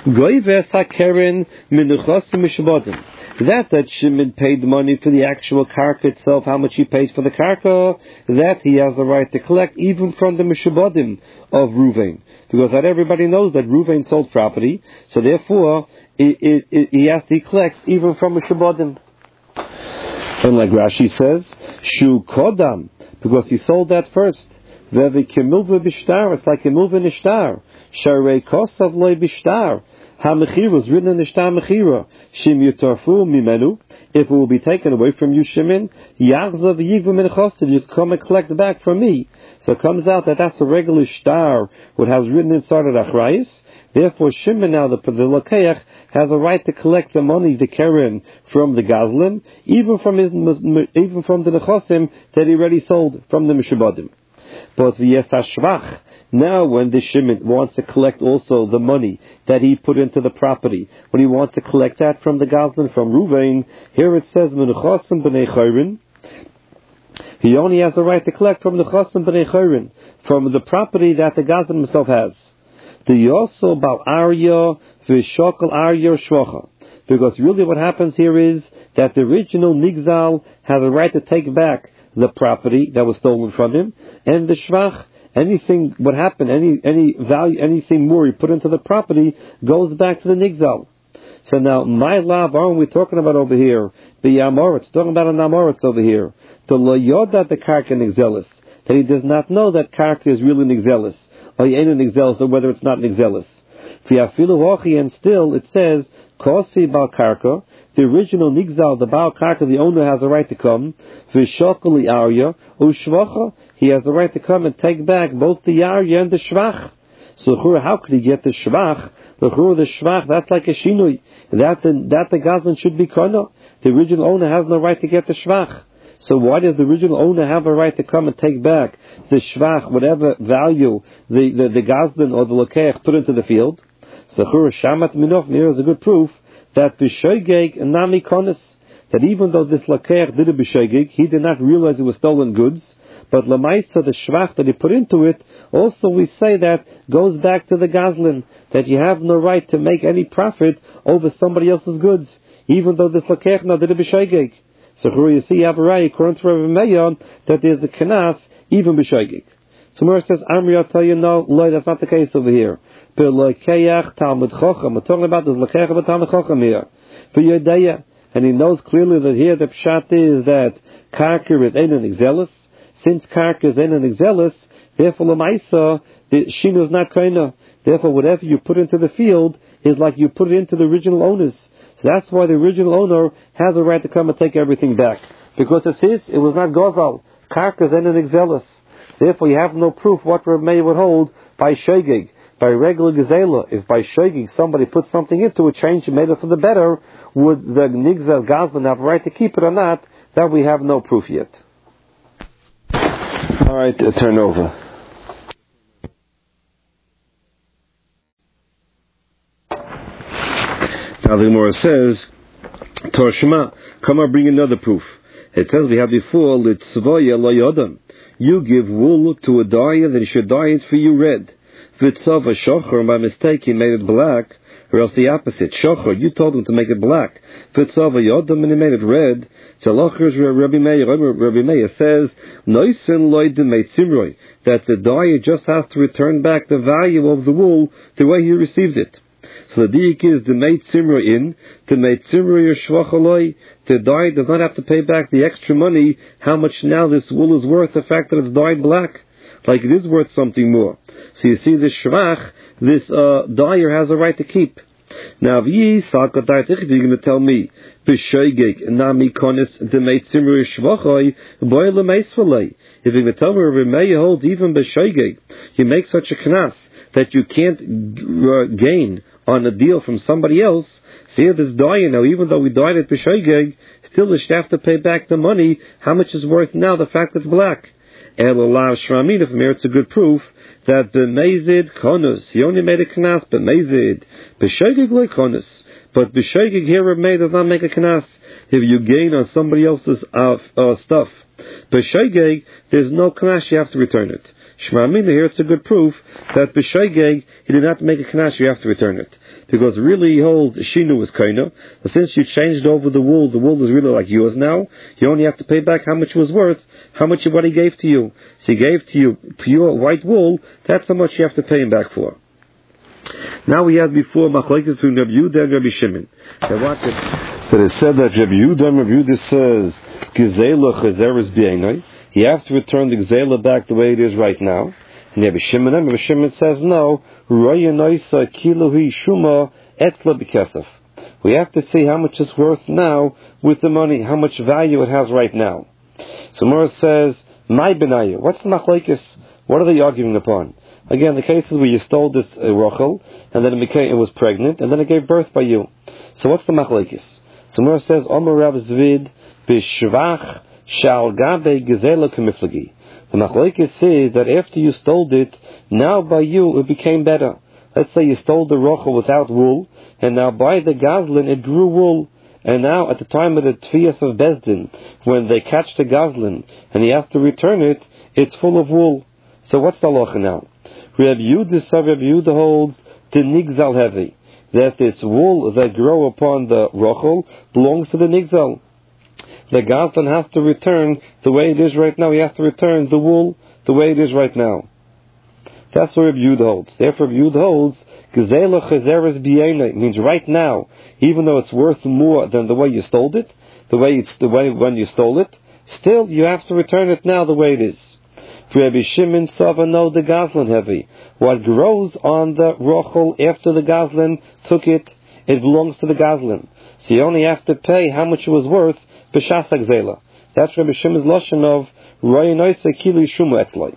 Goyves hakeren menuchosim mishbodim. That Shimon paid money for the actual karka itself, how much he paid for the karka, that he has the right to collect even from the mishabodim of Ruvain. Because not everybody knows that Ruvain sold property, so therefore he collects even from mishabodim. And like Rashi says, Shu Kodam, because he sold that first. Vevi Kimilva Bishtar, it's like Kimilva Nishtar. Sharei Kosav Loi Bishtar. HaMechira is written in the Shtar Mechira. Shim Yutarfu Mimenu. If it will be taken away from you, Shimon, Yachzav Yigvu Min Chosav, you come and collect back from me. So it comes out that that's a regular Shtar, what has written inside of Achrayis. Therefore, Shimon now, the Lakeach, has a right to collect the money, the Keren, from the Gazlan, even from the Nechosim that he already sold from the Mishabodim. But the Yesashvach, now when the Shimon wants to collect also the money that he put into the property, when he wants to collect that from the Gazlan, from Ruvain, here it says, Menuchosim b'nei Chayrin, he only has the right to collect from the Chosim b'nei Chayrin, from the property that the Gazlan himself has. The Yoso Bal Arya V'Shokal Arya Shvacha. Because really what happens here is that the original Nigzal has a right to take back the property that was stolen from him, and the Shvach, anything, what happened, any value, anything more he put into the property goes back to the Nigzal. So now, my lav, aren't we talking about over here? The Yamoritz, talking about an Amoritz over here. The Lo Yoda the Karka Nigzelis, that he does not know that Karka is really Nigzelis. Or whether it's not Nigzelis. And still it says, Kosi Bal Karka, the original Nigzal, the Bal Karka, the owner has a right to come. V'shokali Arya, Ushvacha, he has a right to come and take back both the Arya and the Shvach. So how could he get the Shvach? The Shvach, that's like a Shinui. That the Gazlan should be Kana. The original owner has no right to get the Shvach. So why does the original owner have a right to come and take back the shvach, whatever value the Gazlan or the Lakeach put into the field? So Shamat Minoch, here is a good proof that B'Shoigeg Nami Konis, that even though this Lakeach did a B'Shoigeg, he did not realize it was stolen goods, but Lamaisa, the shvach that he put into it, also we say that goes back to the Gazlan, that you have no right to make any profit over somebody else's goods, even though this Lakeach now did a B'Shoigeg. So here you see, according to Rabbi Meir, that there's a kenas even b'shoigig. So Moshe says, Amri, I'll tell you, no, that's not the case over here. We're talking about this Lakeach of Talmud Chacham here. And he knows clearly that here the pshat is that Karka is ein exelis. Since Karka is ein exelis, therefore Lamaisa, the Shino is not kaina. Therefore, whatever you put into the field is like you put it into the original owners. So that's why the original owner has a right to come and take everything back. Because it was not Gozal. Karkas and an Exelis. Therefore you have no proof what Reb Meir would hold by Shogeg. By regular Gezela, if by Shogeg somebody put something into it, changed it, made it for the better, would the Nigzel Gazlan have a right to keep it or not? That we have no proof yet. Alright, turn over. Now the Gemara says, Torshma, come on, bring another proof. It says we have before, Litzvaya lo yodam. You give wool to a dyer that he should dye it for you red. Vitzav a shocher, by mistake he made it black, or else the opposite. Shocher, you told him to make it black. Vitzav a yodam, and he made it red. Tzalocher is Rabbi Meir. Rabbi Meir says, Noisen loy demeit simroi, that the dyer just has to return back the value of the wool the way he received it. So the diik is the meit simra in, the meit simra yeshvachaloi. The dye does not have to pay back the extra money. How much now this wool is worth? The fact that it's dyed black, like it is worth something more. So you see, this shvach, this dyer has a right to keep. Now, if you're going to tell me b'shoigeg nami konis the meit simra yeshvachaloi boy lemeisvalei. If you're going to tell me Rabbi Meir holds even b'shoigeg, you make such a knas that you can't gain on a deal from somebody else. See, this dyer now, even though we dyed it b'shoigeg, still you should have to pay back the money. How much is worth now? The fact that it's black. Elolav shramina, from here it's a good proof that the mezid konus, he only made a knas, but mezid b'shoigeg loy konus. But b'shoigeg here Reb Meir does not make a knas if you gain on somebody else's stuff. B'shoigeg, there's no knas, you have to return it. Shma'amina here, it's a good proof that b'shoigeg, he did not make a knash, you have to return it. Because really he holds Shinu was kaina, but since you changed over the wool is really like yours now, you only have to pay back how much it was worth, how much of what he gave to you. So he gave to you pure white wool, that's how much you have to pay him back for. Now we had before Machlekes between Rabbi Yehuda and Rabbi Shimon. But it said that Rabbi Yehuda says, Gezela Chazeres B'Einai, you have to return the Gezela back the way it is right now. And Rabbi Shimon says, no, Roya Noisa Kiluhi Shuma Etzla B'Kesef. We have to see how much it's worth now with the money, how much value it has right now. So Mora says, My Benayu, what's the Machlekes? What are they arguing upon? Again, the cases where you stole this rochel, and then it was pregnant, and then it gave birth by you. So what's the machlekes? So Mora says, Omer Rav Zvid b'shvach shal gabe gezela k'miflagi. The machlekes says that after you stole it, now by you it became better. Let's say you stole the rochel without wool, and now by the gazlin it grew wool. And now at the time of the Tfiyas of Bezdin, when they catch the gazlin, and he has to return it, it's full of wool. So what's the halacha now? Rabbi Yehuda holds the nigzal heavy, that this wool that grow upon the rochel belongs to the nigzal. The gazlan has to return the way it is right now. He has to return the wool the way it is right now. That's what Rabbi Yehuda holds. Therefore, Rabbi Yehuda holds gezela chazeres b'yeinai, means right now, even though it's worth more than the way you stole it, the way when you stole it, still you have to return it now the way it is. For Rabbi Shimon Sava, no, the gazlan heavy. What grows on the rochel after the gazlan took it, it belongs to the gazlan. So you only have to pay how much it was worth b'shas hagzela. That's Rabbi Shimon's lashon of Roya Noisa Kilu Shuma Etzloi.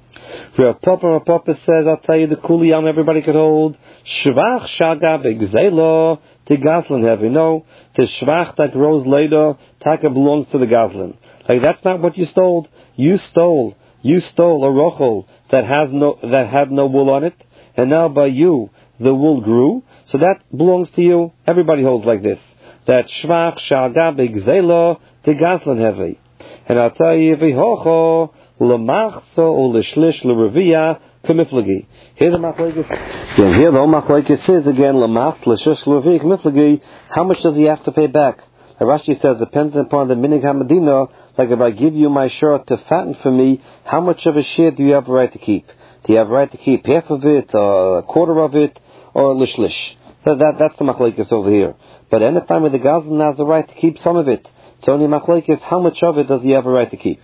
Rav Papa says, I'll tell you the kuliyam everybody could hold. Shvach shaga begzela to gazlan heavy. No, the shvach that grows later, taka belongs to the gazlan. Like that's not what you stole. You stole a rochel that had no wool on it, and now by you the wool grew, so that belongs to you. Everybody holds like this. That shvach shaga begzela to gazlan heavy. And I'll tell you, v'hocho l'machso or l'shlish l'revia k'miflagi. Here the machlekes says again, l'machs l'shlish l'revia k'miflagi. How much does he have to pay back? Rashi says, depending upon the minig hamadina, like if I give you my shirt to fatten for me, how much of a share do you have a right to keep? Do you have a right to keep half of it, a quarter of it, or a lishlish? That's the machlekes over here. But any time with the gazlan has the right to keep some of it. It's only machlekes, how much of it does he have a right to keep?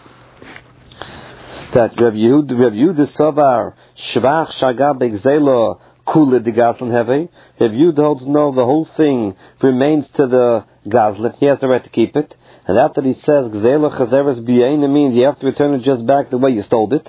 That Rabbi Yehuda Savar Shvach Shagab Begzela Kula de Gazlan Heavy. Rabbi Yehuda holds no, the whole thing remains to the gazlan. He has the right to keep it. And after he says Gzela Chazeres B'Yeina means you have to return it just back the way you stole it,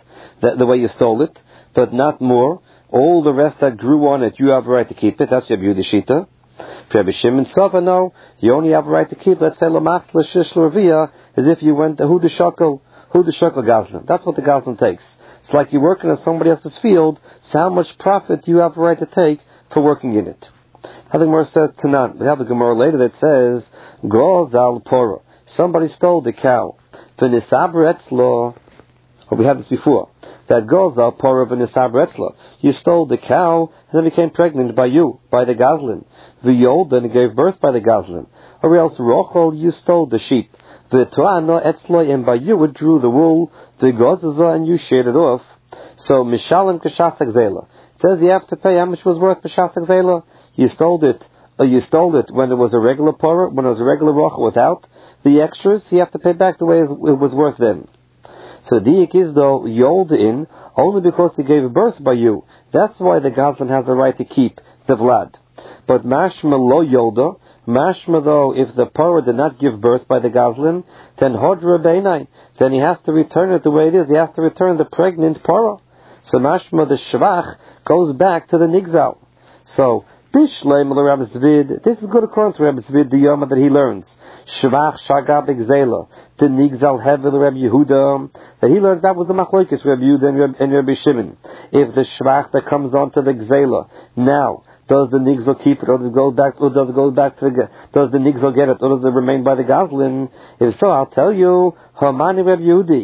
but not more. All the rest that grew on it, you have a right to keep it. That's Rabbi Yehuda Shita. For Rabbi Shimon Sava, no, you only have a right to keep. Let's say Lamach L'Shish L'Revia, as if you went to Hu the Shakel Gazlan. That's what the Gazlan takes. It's like you're working in somebody else's field, so how much profit do you have a right to take for working in it? Now the Gemara says Tanan. We have a Gemara later that says Goz al Pora. Somebody stole the cow. V'nisaber etzlo. We had this before. That Goz al Pora v'nisaber etzlo. You stole the cow and then became pregnant by the Gazlan. V'yol, then gave birth by the Gazlan. Or else Rochel, you stole the sheep. V'to'ano etzlo, and by you it drew the wool. V'gozaza, and you shared it off. So mishalim k'shas hagzela. It says you have to pay how much was worth b'shas hagzela. You stole it when it was a regular porah, when it was a regular rochel without the extras. You have to pay back the way it was worth then. So diik is though yold in only because he gave birth by you. That's why the gazlan has the right to keep the vlad. But mashma lo yolda, mashma though if the porah did not give birth by the gazlan, then hodra beinai, then he has to return it the way it is. He has to return the pregnant porah. So mashma the shvach goes back to the nigzal. So this is good according to Rabbi Zvid, the Yoma that he learns. Shvach Shagab Egzela, the Nigzal Hevel Rabbi Yehuda, that he learns that was the Machlokes Rabbi Yehuda and Rabbi Shimon. If the Shvach that comes onto the Gzela, now, does the Nigzal keep it, or does it go back to does the Nigzal get it, or does it remain by the Gazlin? If so, I'll tell you, Hamani Rabbi Yehudi.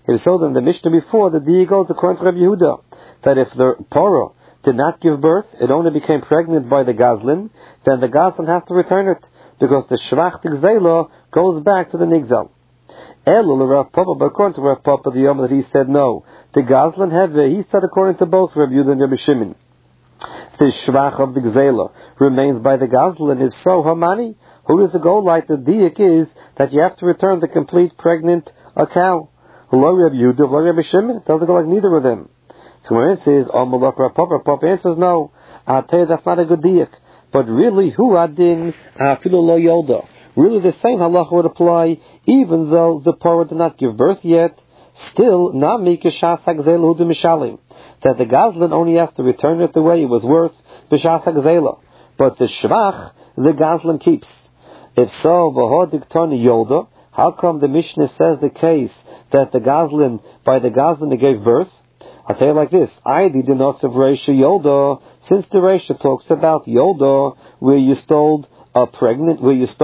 If so, then the Mishnah before, the diya goes according to Rabbi Yehuda, that if the Parah did not give birth, it only became pregnant by the Gazlin, then the Gazlin has to return it, because the Shvach Tigzela goes back to the Nigzal. Elul Rav Papa, but according to Rav Papa, the Yom that he said no. The Gazlin Heve, he said according to both Rabbi Yehuda and Rabbi Shimon. The Shvach of the Gzela remains by the Gazlin. If so, Hamani, who does it go like? The diak is that you have to return the complete pregnant cow. Lo Rabbi Yehuda, lo Rabbi Shimon. It doesn't go like neither of them. So when it says, Malach Rav Papa, Papa answers no. I'll tell you that's not a good diak. But really, hu adin afilu lo yolda. Really, the same halacha would apply, even though the parah did not give birth yet. Still, nami kishas hagzela hu mishalim, that the Gazlin only has to return it the way it was worth b'shas hagzela. But the shvach, the Gazlin keeps. If so, v'hodik tani yolda, how come the Mishnah says the case that the Gazlin, by the Gazlin they gave birth? I'll tell you like this: Aidi denosav reisha yolda. Since the reisha talks about yolda, where you stole a pregnant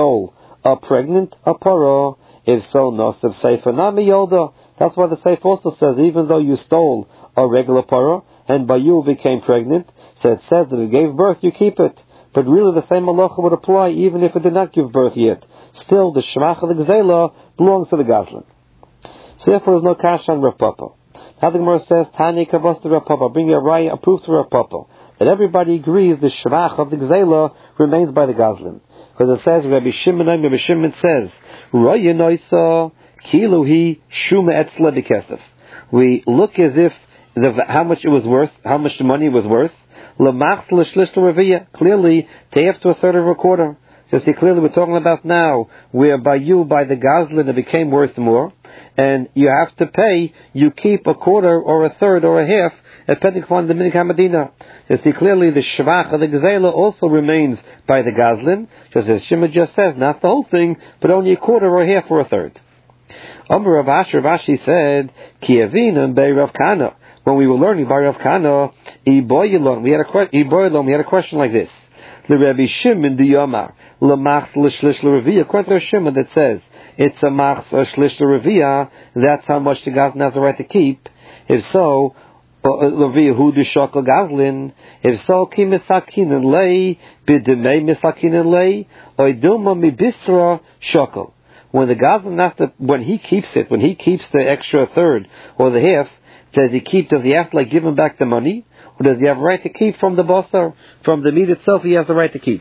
parah. If so, nosav seifa nami yolda. That's why the seif also says, even though you stole a regular parah and by you became pregnant, so it says that it gave birth, you keep it. But really, the same halacha would apply even if it did not give birth yet. Still, the shvach of the gzela belongs to the Gazlin. So therefore, there's no kash on Rav Papa. Now the Gemara says, Tani kavos to Rav Papa, bring a raya, a proof to Rav Papa, that everybody agrees the shvach of the gzela remains by the Gazlin. Because it says, Rabbi Shimon says, Raya noisa kiluhi shuma etzla b'kesef. We look as if how much it was worth, how much the money was worth. Lamachs l'shlish l'raviyah. Clearly, take to a third of a quarter. So see, clearly we're talking about now, where by the Gazlin, it became worth more, and you have to pay, you keep a quarter or a third or a half, depending upon the Minik HaMedina. You see, clearly the Shvach of the Gzela also remains by the Gazlin, just as Shimon just says, not the whole thing, but only a quarter or a half or a third. Amar Rav Ashi said, Ki avinam bei Rav Kana. When we were learning by Rav Kana, we had a question like this. The Rabbi Shimon the Yomar, Lamachs l'shlish l'raviyah. According to Rav Shimon, that says it's a machs or shlish l'raviyah. That's how much the Gazlin has the right to keep. If so, l'raviyah hu d'shakal Gazlin. If so, ki misakinan lei b'demei misakinan lei oiduma mibisra shakal. When the Gazlin when he keeps the extra third or the half, does he have to give him back the money? Or does he have a right to keep from the basar, from the meat itself? He has the right to keep.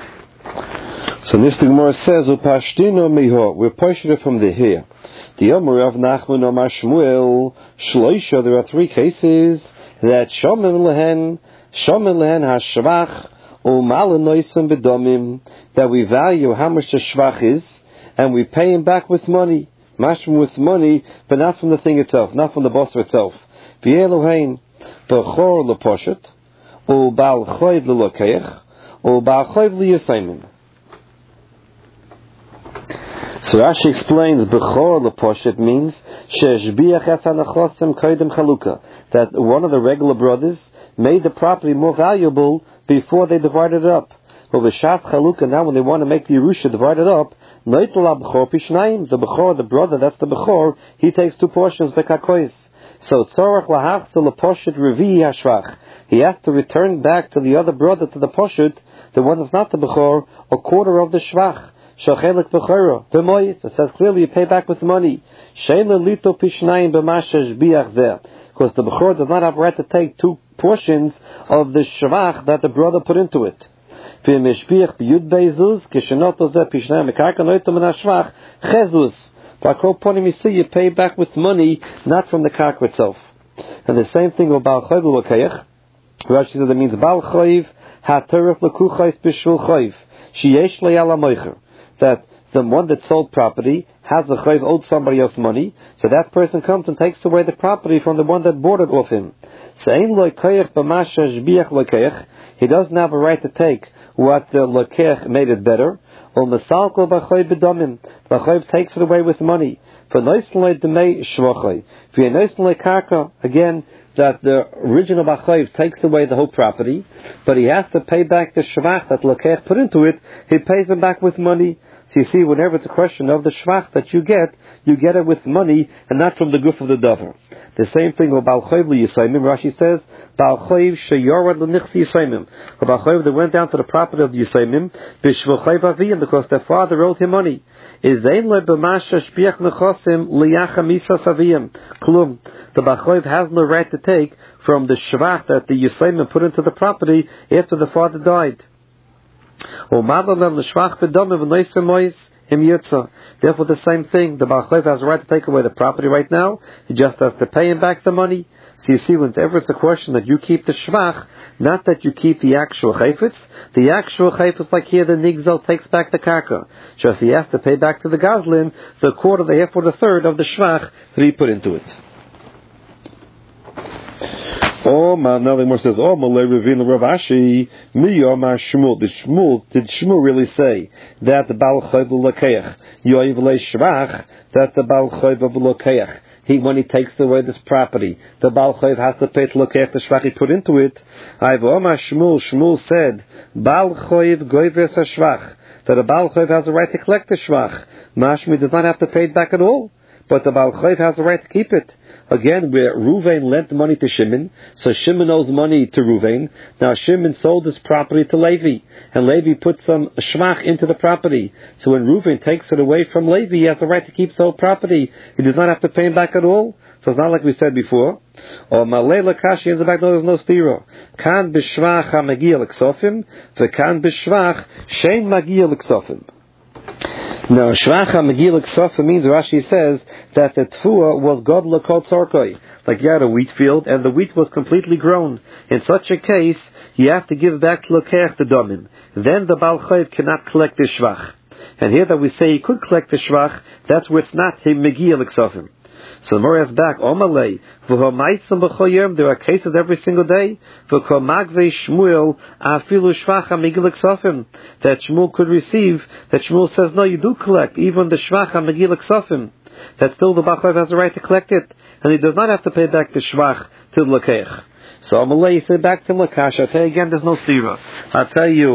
So this Gemara says, "Upashtino miho." We're pushing it from the here. The Yomer of Nachman Omar Shmuel Shloisha. There are three cases that Shomen lehen hashvach u'malan noisim bedomim, that we value how much the shvach is, and we pay him back with money, mashma with money, but not from the thing itself, not from the basar itself. V'yelohein. Bechor leposhet, or bal choiv lelokeich, or bal choiv liyasayim. So Rashi explains Bechor leposhet means sheshbiach es hanachosim koydem chaluka, that one of the regular brothers made the property more valuable before they divided it up. But b'shas chaluka, now when they want to make the Yerusha divide it up, noitla bechor pishnayim, the Bechor, the brother, that's the Bechor, he takes two portions bekakois. So tzorach lahachzil leposhet revi hashvach. He has to return back to the other brother, to the poshet, the one that's not the Bechor, a quarter of the shvach. Shachelek bechora b'moyis. It says clearly you pay back with money. Shein lelito pishnayim b'mashesh biach zeh. Because the Bechor does not have a right to take two portions of the shvach that the brother put into it. V'mishbiach b'yud beizuz k'shenoto zeh pishnayim mekarka noito min hashvach chezuz. By Koponim, you see, you pay back with money, not from the karka itself. And the same thing with Baal Choiv L'Lokeich. Rashi says that means Baal Choiv HaToref L'Kuchais B'Shvul Choiv Sheyesh Le'Yala Moicher. That the one that sold property has the Choiv owed somebody else money, so that person comes and takes away the property from the one that bought it off him. Se'ein L'Lokeich B'Masha Shbiach L'Lokeich. He doesn't have a right to take what the L'Lokeich made it better. The Choiv takes it away with money. Again, that the original Bachayiv takes away the whole property, but he has to pay back the Shvach that Lakech put into it. He pays him back with money. So you see, whenever it's a question of the Shvach that you get it with money and not from the goof of the Dover. The same thing with Baal Chayiv L'Yisayimim. Rashi says, Baal Chayiv sheyorad l'nichsi Yisayimim. Baal Chayiv that went down to the property of the Yisayimim, b'shvul Chayiv Aviyim, because their father owed him money. Is ein le b'masha shpiach nechosim liyacha misas Aviyim. Klum. The Baal Chayiv has no right to take from the Shvach that the Yisayimim put into the property after the father died. Therefore, the same thing. The Baal Chayiv has a right to take away the property right now. He just has to pay him back the money. So you see, whenever it's a question that you keep the Shvach, not that you keep the actual Chayfetz. The actual Chayfetz, like here, the Nigzel takes back the Karka. Just he has to pay back to the Gazlin the quarter, the half, or the third of the Shvach that he put into it. Oh, now the Gemara says, oh, Malay Ravina Rav Ashi, Miyomar Shmuel. Did Shmuel really say that the Baal Chayiv L'Lakeach, Yoiv Le Shvach, that the Baal Chayiv L'Lakeach, when he takes away this property, the Baal Chayiv has to pay to L'Lakeach the Shvach he put into it? Shmuel said, Baal Chayiv Goyves HaShvach, that the Baal Chayiv has a right to collect the Shvach. Mashmi does not have to pay it back at all, but the Baal Chayiv has a right to keep it. Again, where Ruvain lent money to Shimon, so Shimon owes money to Ruvain. Now Shimon sold his property to Levi, and Levi put some shvach into the property. So when Ruvain takes it away from Levi, he has the right to keep the whole property. He does not have to pay him back at all. So it's not like we said before. Or Malay Lakashi ends back, no, there's no stiro. Kan b'shvach ha-magiya l'ksofim, v'kan b'shvach shein magiya l'ksofim. Now, Shvacha Megillah Ksofim means, Rashi says, that the Tfuah was God L'Kol Tzorkoi. Like you had a wheat field, and the wheat was completely grown. In such a case, you have to give back to L'Keach the Domim. Then the Baal Chayiv cannot collect the Shvach. And here that we say he could collect the Shvach, that's where it's not him Megillah Ksofim. So the Gemara is back, Omalei, there are cases every single day, that Shmuel could receive, that Shmuel says, no, you do collect, even the Shvach HaMegillah Ksofim, that still the Baal Chayiv has a right to collect it, and he does not have to pay back the Shvach to the L'Keach. So Amalei said back to him, Lakash, I'll tell you again, there's no stira. I'll tell you,